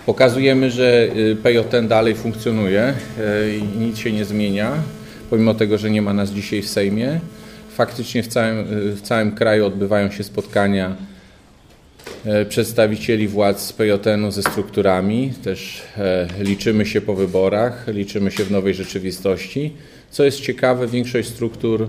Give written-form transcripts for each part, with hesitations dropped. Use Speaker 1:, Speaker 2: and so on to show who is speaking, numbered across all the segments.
Speaker 1: Pokazujemy, że PJN dalej funkcjonuje i nic się nie zmienia, pomimo tego, że nie ma nas dzisiaj w Sejmie. Faktycznie w całym kraju odbywają się spotkania przedstawicieli władz PJN-u ze strukturami. Też liczymy się po wyborach, liczymy się w nowej rzeczywistości. Co jest ciekawe, większość struktur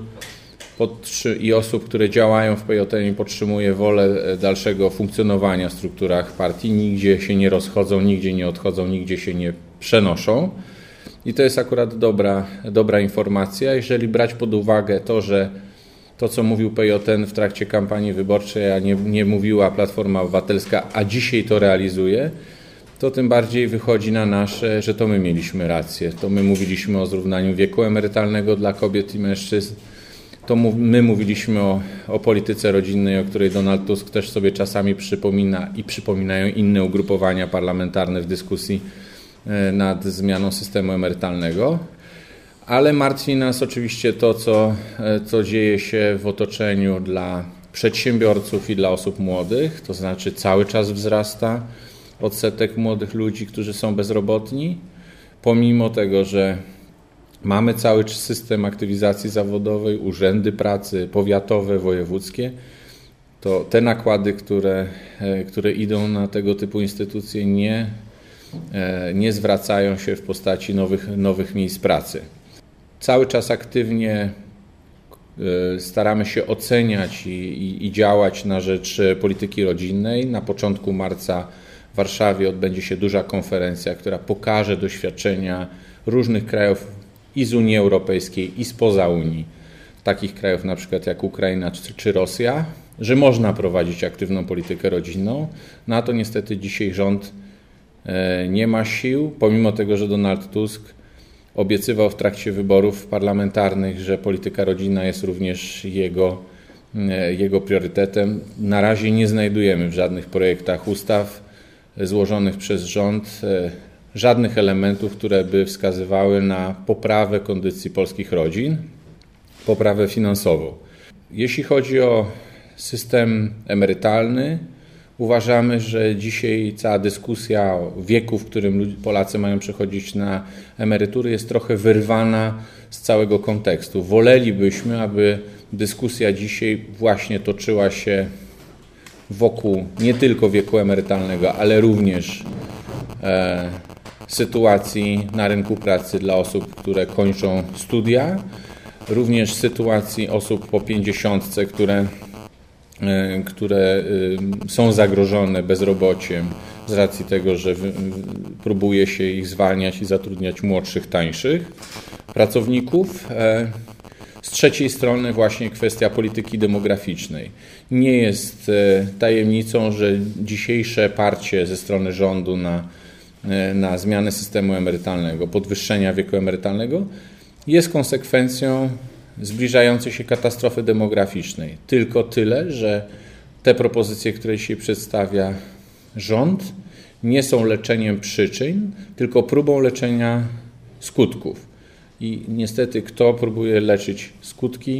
Speaker 1: i osób, które działają w PJN, podtrzymuje wolę dalszego funkcjonowania w strukturach partii. Nigdzie się nie rozchodzą, nigdzie nie odchodzą, nigdzie się nie przenoszą. I to jest akurat dobra informacja. Jeżeli brać pod uwagę to, że to, co mówił PJN w trakcie kampanii wyborczej, a nie mówiła Platforma Obywatelska, a dzisiaj to realizuje, to tym bardziej wychodzi na nasze, że to my mieliśmy rację. To my mówiliśmy o zrównaniu wieku emerytalnego dla kobiet i mężczyzn. To my mówiliśmy o polityce rodzinnej, o której Donald Tusk też sobie czasami przypomina i przypominają inne ugrupowania parlamentarne w dyskusji nad zmianą systemu emerytalnego. Ale martwi nas oczywiście to, co dzieje się w otoczeniu dla przedsiębiorców i dla osób młodych. To znaczy cały czas wzrasta odsetek młodych ludzi, którzy są bezrobotni, pomimo tego, że mamy cały system aktywizacji zawodowej, urzędy pracy powiatowe, wojewódzkie, to te nakłady, które idą na tego typu instytucje, nie zwracają się w postaci nowych miejsc pracy. Cały czas aktywnie staramy się oceniać i działać na rzecz polityki rodzinnej. Na początku marca w Warszawie odbędzie się duża konferencja, która pokaże doświadczenia różnych krajów i z Unii Europejskiej, i spoza Unii, takich krajów na przykład jak Ukraina czy Rosja, że można prowadzić aktywną politykę rodzinną. Na to niestety dzisiaj rząd nie ma sił, pomimo tego, że Donald Tusk obiecywał w trakcie wyborów parlamentarnych, że polityka rodzinna jest również jego priorytetem. Na razie nie znajdujemy w żadnych projektach ustaw złożonych przez rząd żadnych elementów, które by wskazywały na poprawę kondycji polskich rodzin, poprawę finansową. Jeśli chodzi o system emerytalny, uważamy, że dzisiaj cała dyskusja o wieku, w którym Polacy mają przechodzić na emerytury, jest trochę wyrwana z całego kontekstu. Wolelibyśmy, aby dyskusja dzisiaj właśnie toczyła się wokół nie tylko wieku emerytalnego, ale również sytuacji na rynku pracy dla osób, które kończą studia, również sytuacji osób po 50, które są zagrożone bezrobociem z racji tego, że próbuje się ich zwalniać i zatrudniać młodszych, tańszych pracowników. Z trzeciej strony właśnie kwestia polityki demograficznej. Nie jest tajemnicą, że dzisiejsze parcie ze strony rządu na zmianę systemu emerytalnego, podwyższenia wieku emerytalnego jest konsekwencją zbliżającej się katastrofy demograficznej. Tylko tyle, że te propozycje, które dzisiaj przedstawia rząd, nie są leczeniem przyczyn, tylko próbą leczenia skutków. I niestety kto próbuje leczyć skutki,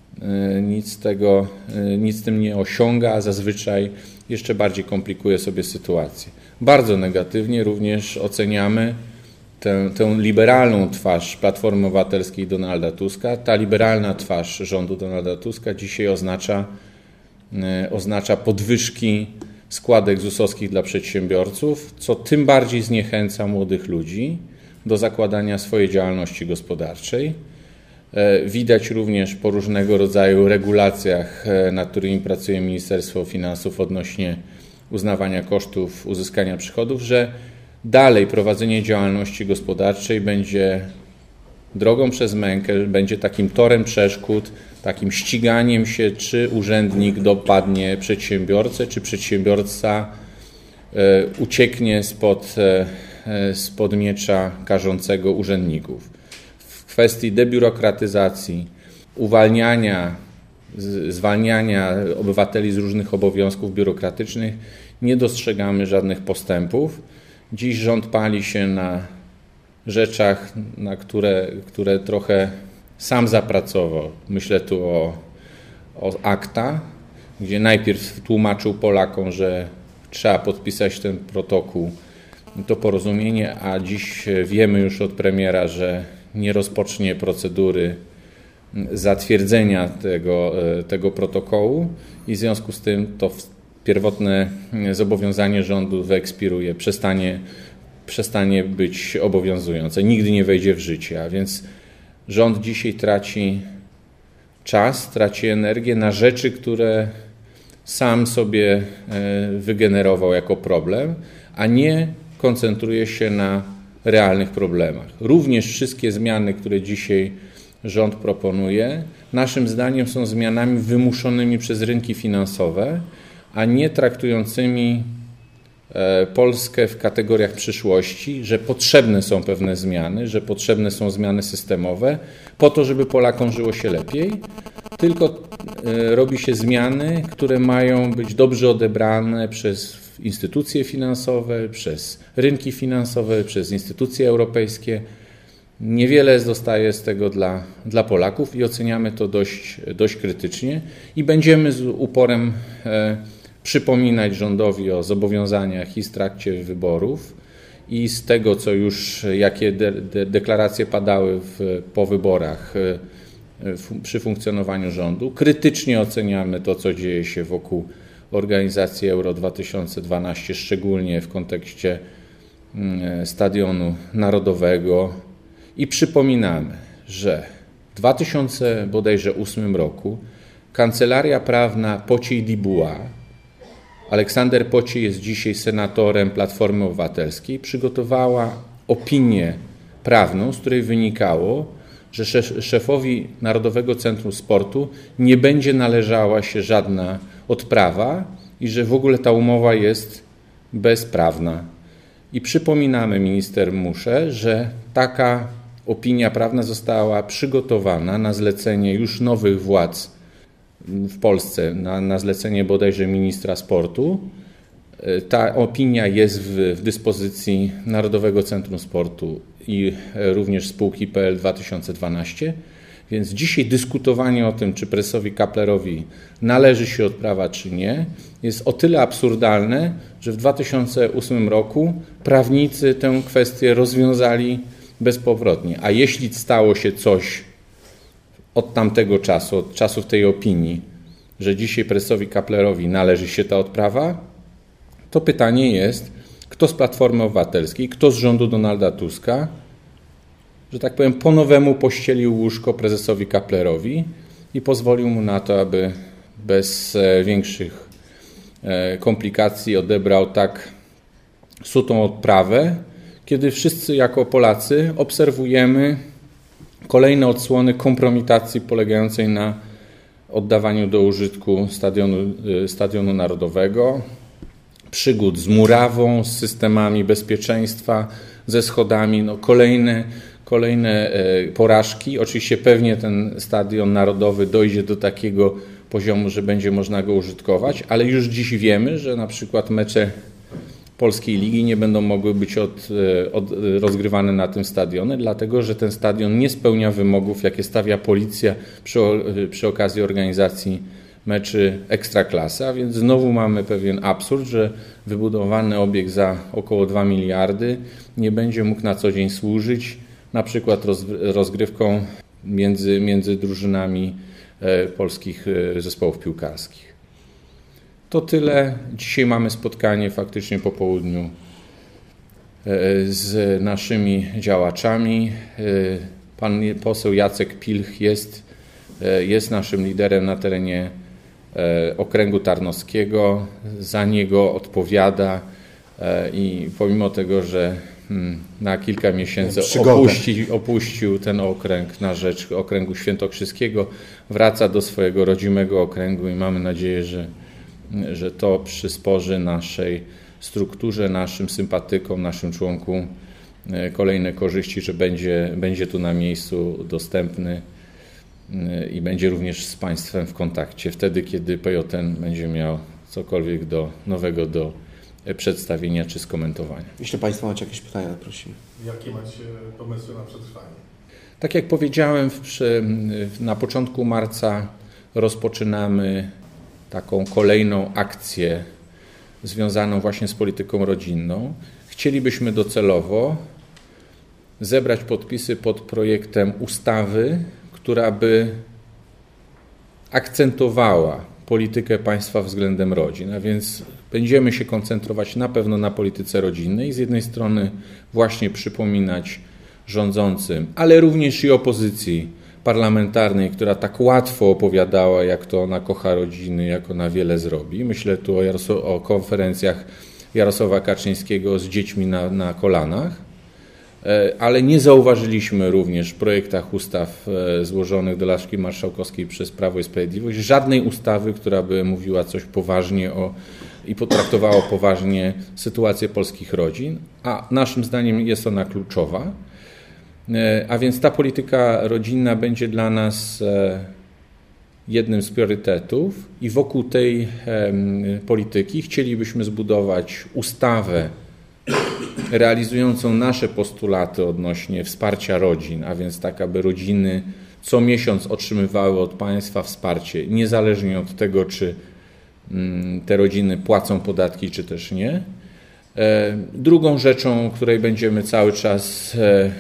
Speaker 1: nic z tym nie osiąga, a zazwyczaj jeszcze bardziej komplikuje sobie sytuację. Bardzo negatywnie również oceniamy tę liberalną twarz Platformy Obywatelskiej Donalda Tuska. Ta liberalna twarz rządu Donalda Tuska dzisiaj oznacza podwyżki składek ZUS-owskich dla przedsiębiorców, co tym bardziej zniechęca młodych ludzi do zakładania swojej działalności gospodarczej. Widać również po różnego rodzaju regulacjach, nad którymi pracuje Ministerstwo Finansów odnośnie uznawania kosztów uzyskania przychodów, że dalej prowadzenie działalności gospodarczej będzie drogą przez mękę, będzie takim torem przeszkód, takim ściganiem się, czy urzędnik dopadnie przedsiębiorcę, czy przedsiębiorca ucieknie spod miecza karzącego urzędników. W kwestii debiurokratyzacji, zwalniania obywateli z różnych obowiązków biurokratycznych nie dostrzegamy żadnych postępów. Dziś rząd pali się na rzeczach, na które trochę sam zapracował. Myślę tu o akta, gdzie najpierw tłumaczył Polakom, że trzeba podpisać ten protokół to porozumienie, a dziś wiemy już od premiera, że nie rozpocznie procedury zatwierdzenia tego protokołu i w związku z tym to pierwotne zobowiązanie rządu wyekspiruje, przestanie być obowiązujące, nigdy nie wejdzie w życie, a więc rząd dzisiaj traci czas, traci energię na rzeczy, które sam sobie wygenerował jako problem, a nie koncentruje się na realnych problemach. Również wszystkie zmiany, które dzisiaj rząd proponuje, naszym zdaniem są zmianami wymuszonymi przez rynki finansowe, a nie traktującymi Polskę w kategoriach przyszłości, że potrzebne są pewne zmiany, że potrzebne są zmiany systemowe po to, żeby Polakom żyło się lepiej, tylko robi się zmiany, które mają być dobrze odebrane przez instytucje finansowe, przez rynki finansowe, przez instytucje europejskie. Niewiele zostaje z tego dla Polaków i oceniamy to dość krytycznie i będziemy z uporem przypominać rządowi o zobowiązaniach i w trakcie wyborów i z tego, co już, jakie deklaracje padały po wyborach przy funkcjonowaniu rządu. Krytycznie oceniamy to, co dzieje się wokół organizacji Euro 2012, szczególnie w kontekście Stadionu Narodowego i przypominamy, że w 2008 roku Kancelaria Prawna Pociej-Dibuła, Aleksander Pociej jest dzisiaj senatorem Platformy Obywatelskiej, przygotowała opinię prawną, z której wynikało, że szefowi Narodowego Centrum Sportu nie będzie należała się żadna odprawa i że w ogóle ta umowa jest bezprawna. I przypominamy minister Muszę, że taka opinia prawna została przygotowana na zlecenie już nowych władz w Polsce, na zlecenie bodajże ministra sportu. Ta opinia jest w dyspozycji Narodowego Centrum Sportu i również spółki PL 2012, więc dzisiaj dyskutowanie o tym, czy prezesowi Kapplerowi należy się odprawa, czy nie, jest o tyle absurdalne, że w 2008 roku prawnicy tę kwestię rozwiązali bezpowrotnie. A jeśli stało się coś od tamtego czasu, od czasów tej opinii, że dzisiaj prezesowi Kapplerowi należy się ta odprawa, to pytanie jest, kto z Platformy Obywatelskiej, kto z rządu Donalda Tuska, że tak powiem, po nowemu pościelił łóżko prezesowi Kapplerowi i pozwolił mu na to, aby bez większych komplikacji odebrał tak sutą odprawę, kiedy wszyscy jako Polacy obserwujemy kolejne odsłony kompromitacji polegającej na oddawaniu do użytku Stadionu Narodowego, przygód z murawą, z systemami bezpieczeństwa, ze schodami, kolejne porażki. Oczywiście pewnie ten Stadion Narodowy dojdzie do takiego poziomu, że będzie można go użytkować, ale już dziś wiemy, że na przykład mecze Polskiej Ligi nie będą mogły być rozgrywane na tym stadionie, dlatego że ten stadion nie spełnia wymogów, jakie stawia policja przy okazji organizacji meczy Ekstraklasy, a więc znowu mamy pewien absurd, że wybudowany obiekt za około 2 miliardy nie będzie mógł na co dzień służyć, na przykład rozgrywką między drużynami polskich zespołów piłkarskich. To tyle. Dzisiaj mamy spotkanie faktycznie po południu z naszymi działaczami. Pan poseł Jacek Pilch jest naszym liderem na terenie okręgu tarnowskiego. Za niego odpowiada i pomimo tego, że na kilka miesięcy opuścił ten okręg na rzecz okręgu świętokrzyskiego, wraca do swojego rodzimego okręgu i mamy nadzieję, że to przysporzy naszej strukturze, naszym sympatykom, naszym członkom kolejne korzyści, że będzie tu na miejscu dostępny i będzie również z Państwem w kontakcie wtedy, kiedy PJN będzie miał cokolwiek nowego do przedstawienia czy skomentowania.
Speaker 2: Jeśli Państwo macie jakieś pytania, prosimy.
Speaker 3: Jakie macie pomysły na przetrwanie?
Speaker 1: Tak jak powiedziałem, na początku marca rozpoczynamy taką kolejną akcję związaną właśnie z polityką rodzinną. chcielibyśmy docelowo zebrać podpisy pod projektem ustawy, która by akcentowała politykę państwa względem rodzin, a więc będziemy się koncentrować na pewno na polityce rodzinnej. Z jednej strony właśnie przypominać rządzącym, ale również i opozycji parlamentarnej, która tak łatwo opowiadała, jak to ona kocha rodziny, jak ona wiele zrobi. Myślę tu o konferencjach Jarosława Kaczyńskiego z dziećmi na kolanach, ale nie zauważyliśmy również w projektach ustaw złożonych do laski marszałkowskiej przez Prawo i Sprawiedliwość żadnej ustawy, która by mówiła coś poważnie i potraktowała poważnie sytuację polskich rodzin, a naszym zdaniem jest ona kluczowa. A więc ta polityka rodzinna będzie dla nas jednym z priorytetów i wokół tej polityki chcielibyśmy zbudować ustawę realizującą nasze postulaty odnośnie wsparcia rodzin, a więc tak, aby rodziny co miesiąc otrzymywały od państwa wsparcie, niezależnie od tego, czy te rodziny płacą podatki, czy też nie. Drugą rzeczą, której będziemy cały czas,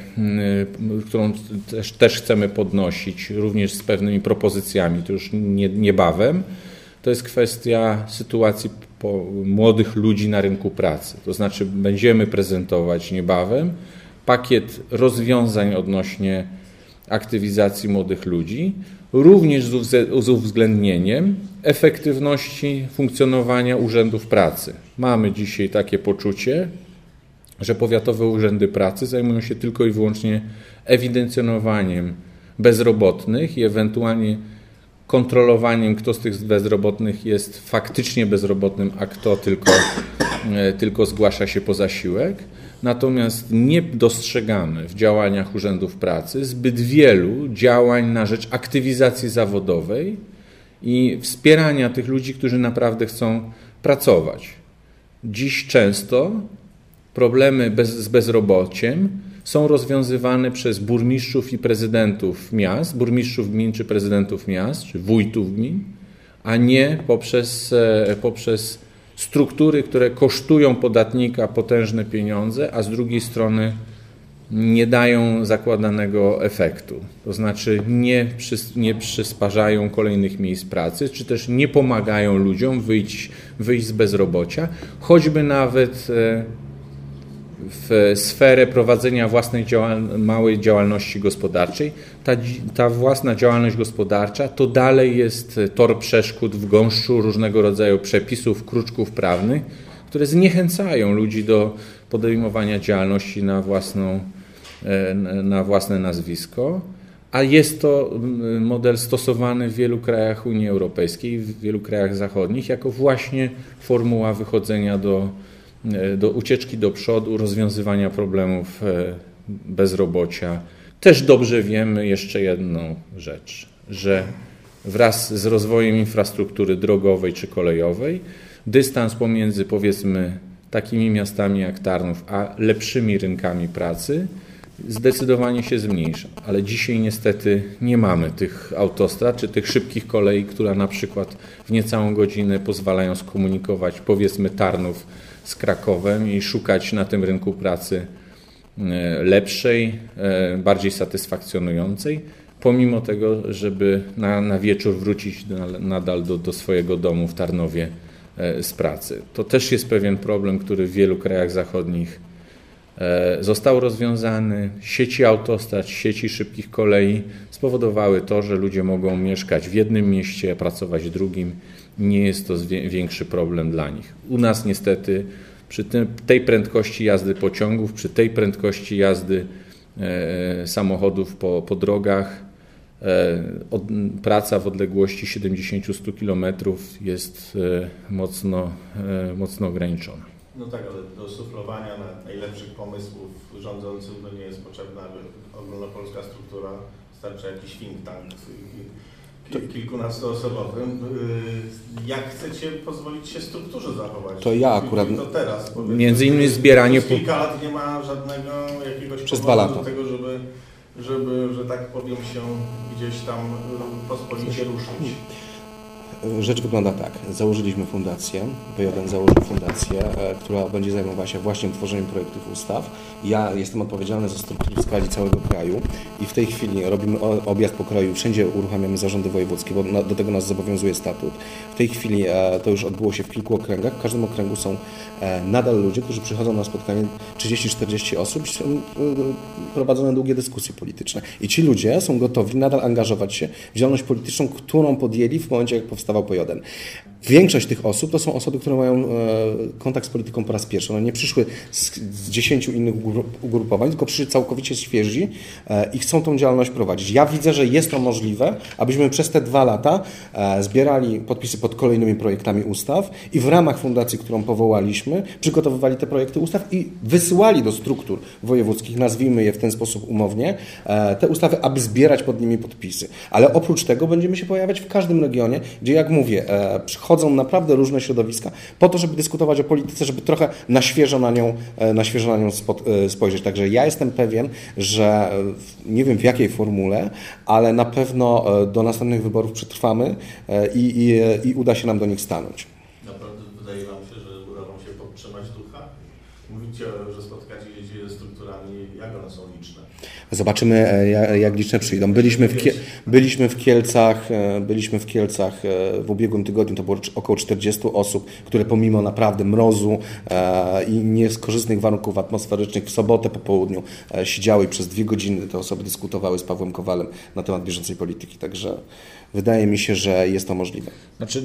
Speaker 1: którą też chcemy podnosić, również z pewnymi propozycjami, to już niebawem, to jest kwestia sytuacji młodych ludzi na rynku pracy. To znaczy będziemy prezentować niebawem pakiet rozwiązań odnośnie aktywizacji młodych ludzi, również z uwzględnieniem efektywności funkcjonowania urzędów pracy. Mamy dzisiaj takie poczucie, że powiatowe urzędy pracy zajmują się tylko i wyłącznie ewidencjonowaniem bezrobotnych i ewentualnie kontrolowaniem, kto z tych bezrobotnych jest faktycznie bezrobotnym, a kto tylko zgłasza się po zasiłek. Natomiast nie dostrzegamy w działaniach urzędów pracy zbyt wielu działań na rzecz aktywizacji zawodowej i wspierania tych ludzi, którzy naprawdę chcą pracować. Dziś często problemy z bezrobociem są rozwiązywane przez burmistrzów i prezydentów miast, burmistrzów gmin czy prezydentów miast, czy wójtów gmin, a nie poprzez struktury, które kosztują podatnika potężne pieniądze, a z drugiej strony nie dają zakładanego efektu. To znaczy nie przysparzają kolejnych miejsc pracy, czy też nie pomagają ludziom wyjść z bezrobocia, choćby nawet w sferę prowadzenia własnej małej działalności gospodarczej. Ta własna działalność gospodarcza to dalej jest tor przeszkód w gąszczu różnego rodzaju przepisów, kruczków prawnych, które zniechęcają ludzi do podejmowania działalności na własne nazwisko, a jest to model stosowany w wielu krajach Unii Europejskiej, w wielu krajach zachodnich, jako właśnie formuła wychodzenia do ucieczki do przodu, rozwiązywania problemów bezrobocia. Też dobrze wiemy jeszcze jedną rzecz, że wraz z rozwojem infrastruktury drogowej czy kolejowej dystans pomiędzy, powiedzmy, takimi miastami jak Tarnów, a lepszymi rynkami pracy zdecydowanie się zmniejsza. Ale dzisiaj niestety nie mamy tych autostrad czy tych szybkich kolei, które na przykład w niecałą godzinę pozwalają skomunikować, powiedzmy, Tarnów z Krakowem i szukać na tym rynku pracy lepszej, bardziej satysfakcjonującej, pomimo tego, żeby na wieczór wrócić nadal do swojego domu w Tarnowie z pracy. To też jest pewien problem, który w wielu krajach zachodnich został rozwiązany. Sieci autostrad, sieci szybkich kolei spowodowały to, że ludzie mogą mieszkać w jednym mieście, a pracować w drugim. Nie jest to większy problem dla nich. U nas niestety przy tej prędkości jazdy pociągów, przy tej prędkości jazdy samochodów po drogach, praca w odległości 70-100 km jest mocno ograniczona.
Speaker 3: No tak, ale do suflowania najlepszych pomysłów rządzącym nie jest potrzebna ogólnopolska struktura, wystarczy jakiś think tank kilkunastoosobowym. Jak chcecie pozwolić się strukturze zachować?
Speaker 2: To ja akurat...
Speaker 3: To teraz,
Speaker 1: między innymi zbieranie...
Speaker 3: Przez kilka lat nie ma żadnego jakiegoś
Speaker 2: przez 2 lata.
Speaker 3: do tego, żeby, że tak powiem, się gdzieś tam pospolicie ruszyć.
Speaker 2: Rzecz wygląda tak. Założyliśmy fundację, P1 założył fundację, która będzie zajmowała się właśnie tworzeniem projektów ustaw. Ja jestem odpowiedzialny za strukturę w skali całego kraju i w tej chwili robimy objazd po kraju. Wszędzie uruchamiamy zarządy wojewódzkie, bo do tego nas zobowiązuje statut. W tej chwili to już odbyło się w kilku okręgach. W każdym okręgu są nadal ludzie, którzy przychodzą na spotkanie 30-40 osób i są prowadzone długie dyskusje polityczne. I ci ludzie są gotowi nadal angażować się w działalność polityczną, którą podjęli w momencie, jak powstawał P1. Większość tych osób to są osoby, które mają kontakt z polityką po raz pierwszy. One nie przyszły z 10 innych ugrupowań, tylko przyszły całkowicie świeżi i chcą tą działalność prowadzić. Ja widzę, że jest to możliwe, abyśmy przez te 2 lata zbierali podpisy pod kolejnymi projektami ustaw i w ramach fundacji, którą powołaliśmy, przygotowywali te projekty ustaw i wysyłali do struktur wojewódzkich, nazwijmy je w ten sposób umownie, te ustawy, aby zbierać pod nimi podpisy. Ale oprócz tego będziemy się pojawiać w każdym regionie, gdzie, jak mówię, przychodzą naprawdę różne środowiska po to, żeby dyskutować o polityce, żeby trochę na świeżo na nią spojrzeć. Także ja jestem pewien, że nie wiem w jakiej formule, ale na pewno do następnych wyborów przetrwamy i uda się nam do nich stanąć.
Speaker 3: Naprawdę wydaje Wam się, że uda Wam się podtrzymać ducha? Mówicie, że spotkacie się ze strukturami, jak one są liczne?
Speaker 2: Zobaczymy, jak liczne przyjdą. Byliśmy w Kielcach w ubiegłym tygodniu, to było około 40 osób, które pomimo naprawdę mrozu i nieskorzystnych warunków atmosferycznych w sobotę po południu siedziały i przez 2 godziny te osoby dyskutowały z Pawłem Kowalem na temat bieżącej polityki. Także wydaje mi się, że jest to możliwe.
Speaker 1: Znaczy,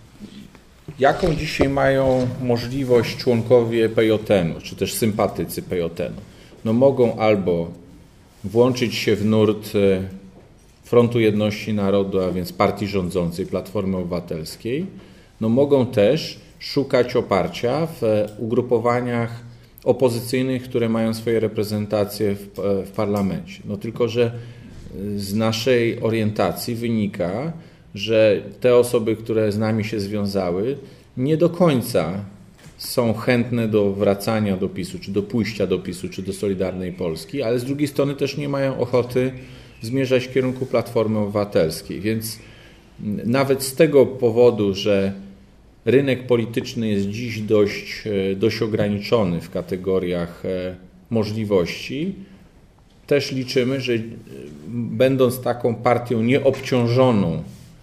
Speaker 1: jaką dzisiaj mają możliwość członkowie PJN-u, czy też sympatycy PJN-u? No mogą albo włączyć się w nurt Frontu Jedności Narodu, a więc partii rządzącej, Platformy Obywatelskiej. No mogą też szukać oparcia w ugrupowaniach opozycyjnych, które mają swoje reprezentacje w parlamencie. No tylko, że z naszej orientacji wynika, że te osoby, które z nami się związały, nie do końca są chętne do wracania do PiS-u, czy do pójścia do PiS-u, czy do Solidarnej Polski, ale z drugiej strony też nie mają ochoty zmierzać w kierunku Platformy Obywatelskiej. Więc nawet z tego powodu, że rynek polityczny jest dziś dość ograniczony w kategoriach możliwości, też liczymy, że będąc taką partią nieobciążoną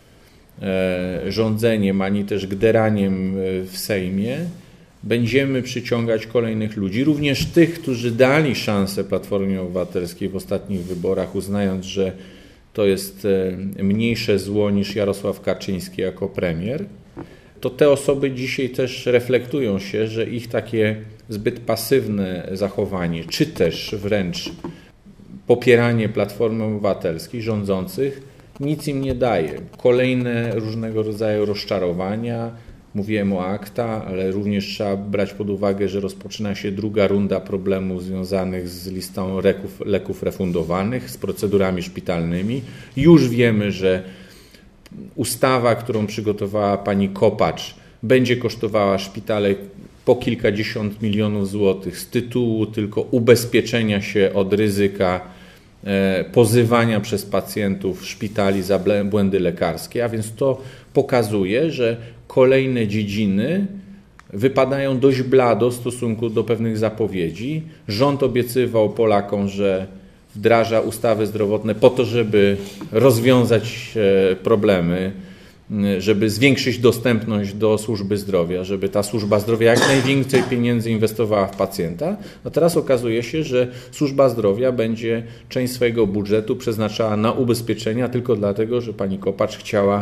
Speaker 1: rządzeniem, ani też gderaniem w Sejmie, będziemy przyciągać kolejnych ludzi, również tych, którzy dali szansę Platformie Obywatelskiej w ostatnich wyborach, uznając, że to jest mniejsze zło niż Jarosław Kaczyński jako premier. To te osoby dzisiaj też reflektują się, że ich takie zbyt pasywne zachowanie, czy też wręcz popieranie Platformy Obywatelskiej, rządzących, nic im nie daje. Kolejne różnego rodzaju rozczarowania. Mówiłem o ACTA, ale również trzeba brać pod uwagę, że rozpoczyna się 2. runda problemów związanych z listą leków refundowanych, z procedurami szpitalnymi. Już wiemy, że ustawa, którą przygotowała pani Kopacz, będzie kosztowała szpitale po kilkadziesiąt milionów złotych z tytułu tylko ubezpieczenia się od ryzyka pozywania przez pacjentów szpitali za błędy lekarskie, a więc to pokazuje, że kolejne dziedziny wypadają dość blado w stosunku do pewnych zapowiedzi. Rząd obiecywał Polakom, że wdraża ustawy zdrowotne po to, żeby rozwiązać problemy, żeby zwiększyć dostępność do służby zdrowia, żeby ta służba zdrowia jak najwięcej pieniędzy inwestowała w pacjenta. A teraz okazuje się, że służba zdrowia będzie część swojego budżetu przeznaczała na ubezpieczenia tylko dlatego, że pani Kopacz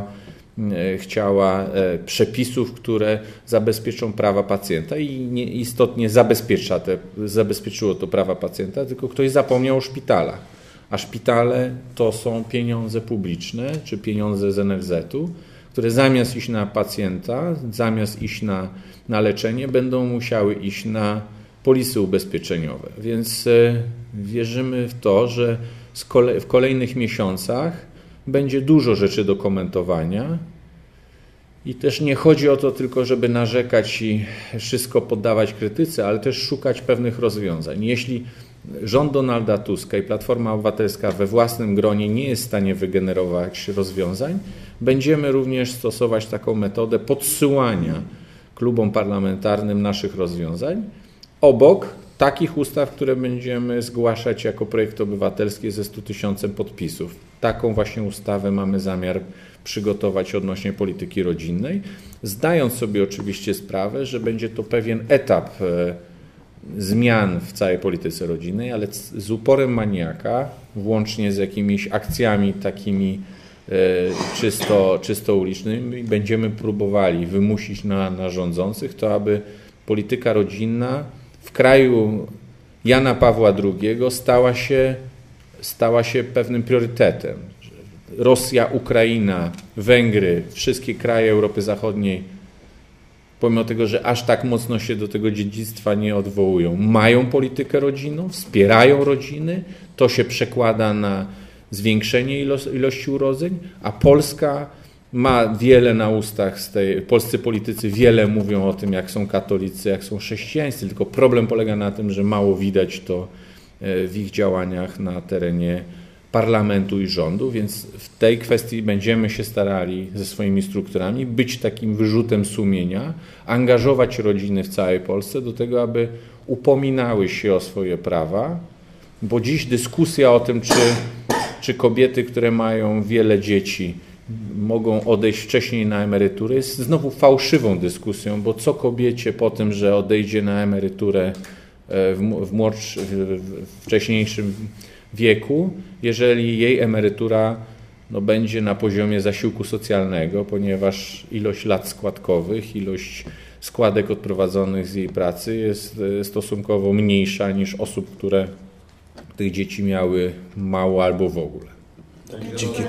Speaker 1: chciała przepisów, które zabezpieczą prawa pacjenta i nieistotnie zabezpieczyło to prawa pacjenta, tylko ktoś zapomniał o szpitalach. A szpitale to są pieniądze publiczne czy pieniądze z NFZ-u, które zamiast iść na pacjenta, zamiast iść na leczenie, będą musiały iść na polisy ubezpieczeniowe. Więc wierzymy w to, że w kolejnych miesiącach będzie dużo rzeczy do komentowania I też nie chodzi o to tylko, żeby narzekać i wszystko poddawać krytyce, ale też szukać pewnych rozwiązań. Jeśli rząd Donalda Tuska i Platforma Obywatelska we własnym gronie nie jest w stanie wygenerować rozwiązań, będziemy również stosować taką metodę podsyłania klubom parlamentarnym naszych rozwiązań obok takich ustaw, które będziemy zgłaszać jako projekt obywatelski ze 100 000 podpisów. Taką właśnie ustawę mamy zamiar przygotować odnośnie polityki rodzinnej, zdając sobie oczywiście sprawę, że będzie to pewien etap zmian w całej polityce rodzinnej, ale z uporem maniaka, włącznie z jakimiś akcjami takimi czysto ulicznymi, będziemy próbowali wymusić na rządzących to, aby polityka rodzinna w kraju Jana Pawła II stała się pewnym priorytetem. Rosja, Ukraina, Węgry, wszystkie kraje Europy Zachodniej, pomimo tego, że aż tak mocno się do tego dziedzictwa nie odwołują, mają politykę rodzinną, wspierają rodziny, to się przekłada na zwiększenie ilości urodzeń, a Polska ma wiele na ustach, polscy politycy wiele mówią o tym, jak są katolicy, jak są chrześcijańscy, tylko problem polega na tym, że mało widać to w ich działaniach na terenie parlamentu i rządu, więc w tej kwestii będziemy się starali ze swoimi strukturami być takim wyrzutem sumienia, angażować rodziny w całej Polsce do tego, aby upominały się o swoje prawa, bo dziś dyskusja o tym, czy kobiety, które mają wiele dzieci, mogą odejść wcześniej na emeryturę, jest znowu fałszywą dyskusją, bo co kobiecie po tym, że odejdzie na emeryturę w wcześniejszym wieku, jeżeli jej emerytura będzie na poziomie zasiłku socjalnego, ponieważ ilość lat składkowych, ilość składek odprowadzonych z jej pracy jest stosunkowo mniejsza niż osób, które tych dzieci miały mało albo w ogóle.
Speaker 2: Dzięki.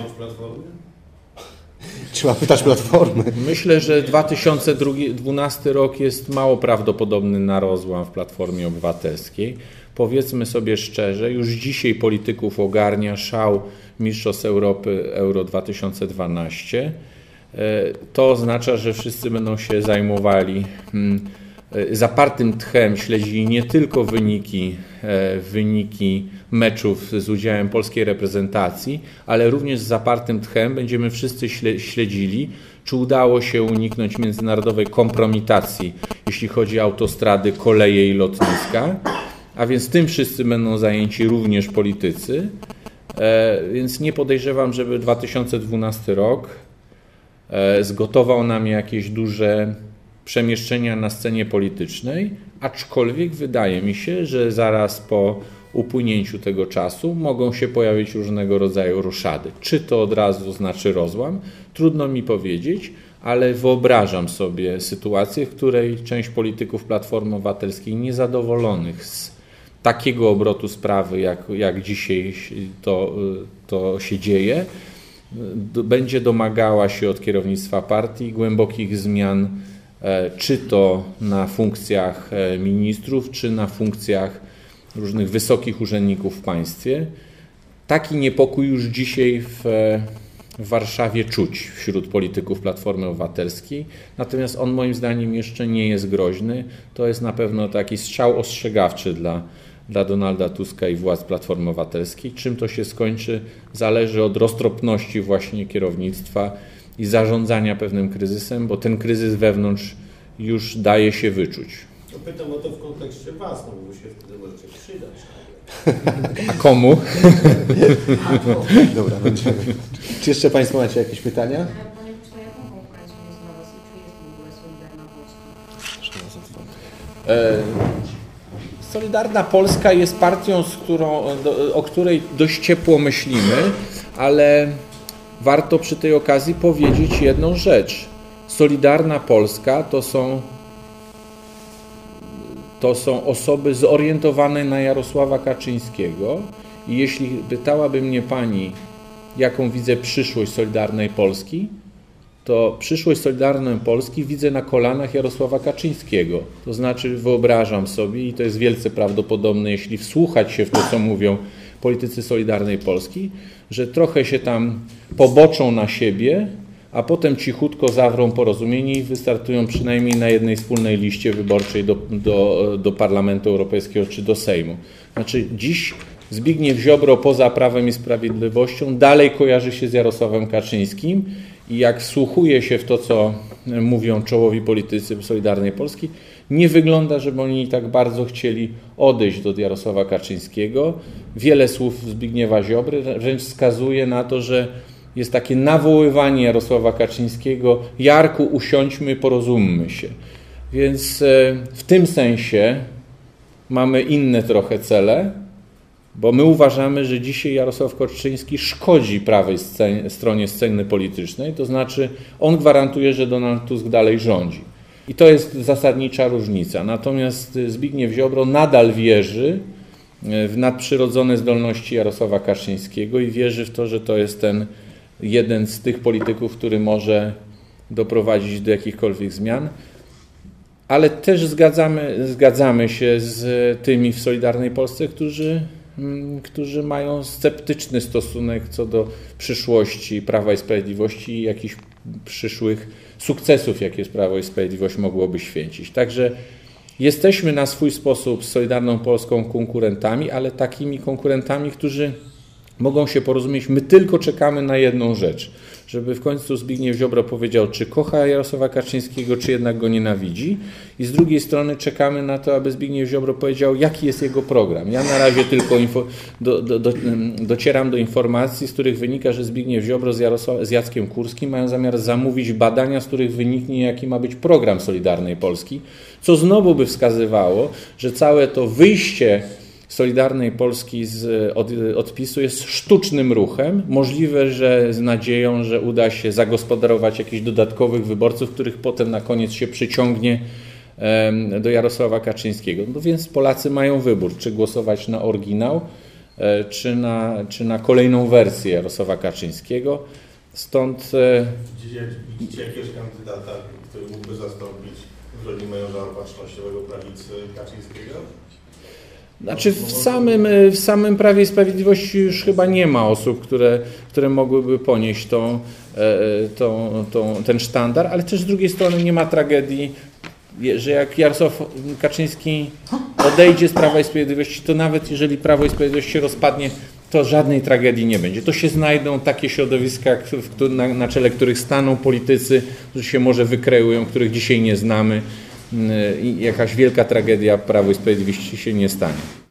Speaker 2: Trzeba pytać Platformy.
Speaker 1: Myślę, że 2012 rok jest mało prawdopodobny na rozłam w Platformie Obywatelskiej. Powiedzmy sobie szczerze, już dzisiaj polityków ogarnia szał Mistrzostw Europy Euro 2012. To oznacza, że wszyscy będą się zajmowali zapartym tchem, śledzili nie tylko wyniki meczów z udziałem polskiej reprezentacji, ale również z zapartym tchem będziemy wszyscy śledzili, czy udało się uniknąć międzynarodowej kompromitacji, jeśli chodzi o autostrady, koleje i lotniska. A więc tym wszyscy będą zajęci również politycy, więc nie podejrzewam, żeby 2012 rok zgotował nam jakieś duże przemieszczenia na scenie politycznej, aczkolwiek wydaje mi się, że zaraz po upłynięciu tego czasu mogą się pojawić różnego rodzaju roszady. Czy to od razu znaczy rozłam? Trudno mi powiedzieć, ale wyobrażam sobie sytuację, w której część polityków Platformy Obywatelskiej niezadowolonych z takiego obrotu sprawy, jak dzisiaj to się dzieje, będzie domagała się od kierownictwa partii głębokich zmian, czy to na funkcjach ministrów, czy na funkcjach różnych wysokich urzędników w państwie. Taki niepokój już dzisiaj w Warszawie czuć wśród polityków Platformy Obywatelskiej, natomiast on moim zdaniem jeszcze nie jest groźny. To jest na pewno taki strzał ostrzegawczy dla Donalda Tuska i władz Platformy Obywatelskiej. Czym to się skończy, zależy od roztropności właśnie kierownictwa i zarządzania pewnym kryzysem, bo ten kryzys wewnątrz już daje się wyczuć.
Speaker 3: No pytam o to w kontekście was, no bo się wtedy możecie przydać.
Speaker 1: A komu?
Speaker 2: Dobra, będziemy. Czy jeszcze Państwo macie jakieś pytania?
Speaker 4: Panie pośle, jaką konkurencją jest dla Was i czy jest w ogóle Solidarna Polska?
Speaker 1: Solidarna Polska jest partią, o której dość ciepło myślimy, ale warto przy tej okazji powiedzieć jedną rzecz. Solidarna Polska to są osoby zorientowane na Jarosława Kaczyńskiego i jeśli pytałaby mnie Pani, jaką widzę przyszłość Solidarnej Polski, to przyszłość Solidarnej Polski widzę na kolanach Jarosława Kaczyńskiego. To znaczy wyobrażam sobie, i to jest wielce prawdopodobne, jeśli wsłuchać się w to, co mówią politycy Solidarnej Polski, że trochę się tam poboczą na siebie, a potem cichutko zawrą porozumienie i wystartują przynajmniej na jednej wspólnej liście wyborczej do Parlamentu Europejskiego czy do Sejmu. Znaczy dziś Zbigniew Ziobro poza Prawem i Sprawiedliwością dalej kojarzy się z Jarosławem Kaczyńskim i jak wsłuchuje się w to, co mówią czołowi politycy Solidarnej Polski, nie wygląda, żeby oni tak bardzo chcieli odejść od Jarosława Kaczyńskiego. Wiele słów Zbigniewa Ziobry wręcz wskazuje na to, że jest takie nawoływanie Jarosława Kaczyńskiego: Jarku, usiądźmy, porozummy się. Więc w tym sensie mamy inne trochę cele, bo my uważamy, że dzisiaj Jarosław Kaczyński szkodzi prawej stronie sceny politycznej, to znaczy on gwarantuje, że Donald Tusk dalej rządzi. I to jest zasadnicza różnica. Natomiast Zbigniew Ziobro nadal wierzy w nadprzyrodzone zdolności Jarosława Kaczyńskiego i wierzy w to, że to jest ten jeden z tych polityków, który może doprowadzić do jakichkolwiek zmian. Ale też zgadzamy się z tymi w Solidarnej Polsce, którzy mają sceptyczny stosunek co do przyszłości Prawa i Sprawiedliwości i jakichś przyszłych sukcesów, jakie Prawo i Sprawiedliwość mogłoby święcić. Także jesteśmy na swój sposób z Solidarną Polską konkurentami, ale takimi konkurentami, którzy mogą się porozumieć. My tylko czekamy na jedną rzecz, żeby w końcu Zbigniew Ziobro powiedział, czy kocha Jarosława Kaczyńskiego, czy jednak go nienawidzi. I z drugiej strony czekamy na to, aby Zbigniew Ziobro powiedział, jaki jest jego program. Ja na razie tylko docieram do informacji, z których wynika, że Zbigniew Ziobro z Jackiem Kurskim mają zamiar zamówić badania, z których wyniknie, jaki ma być program Solidarnej Polski, co znowu by wskazywało, że całe to wyjście Solidarnej Polski z odpisu jest sztucznym ruchem. Możliwe, że z nadzieją, że uda się zagospodarować jakichś dodatkowych wyborców, których potem na koniec się przyciągnie do Jarosława Kaczyńskiego. No więc Polacy mają wybór, czy głosować na oryginał, czy na kolejną wersję Jarosława Kaczyńskiego. Stąd
Speaker 3: widzicie jakiegoś kandydata, który mógłby zastąpić w roli męża opatrznościowego prawicy Kaczyńskiego?
Speaker 1: Znaczy w samym Prawie i Sprawiedliwości już chyba nie ma osób, które mogłyby ponieść ten sztandar, ale też z drugiej strony nie ma tragedii, że jak Jarosław Kaczyński odejdzie z Prawa i Sprawiedliwości, to nawet jeżeli Prawo i Sprawiedliwość się rozpadnie, to żadnej tragedii nie będzie. To się znajdą takie środowiska, na czele których staną politycy, którzy się może wykreują, których dzisiaj nie znamy. I jakaś wielka tragedia Prawo i Sprawiedliwości się nie stanie.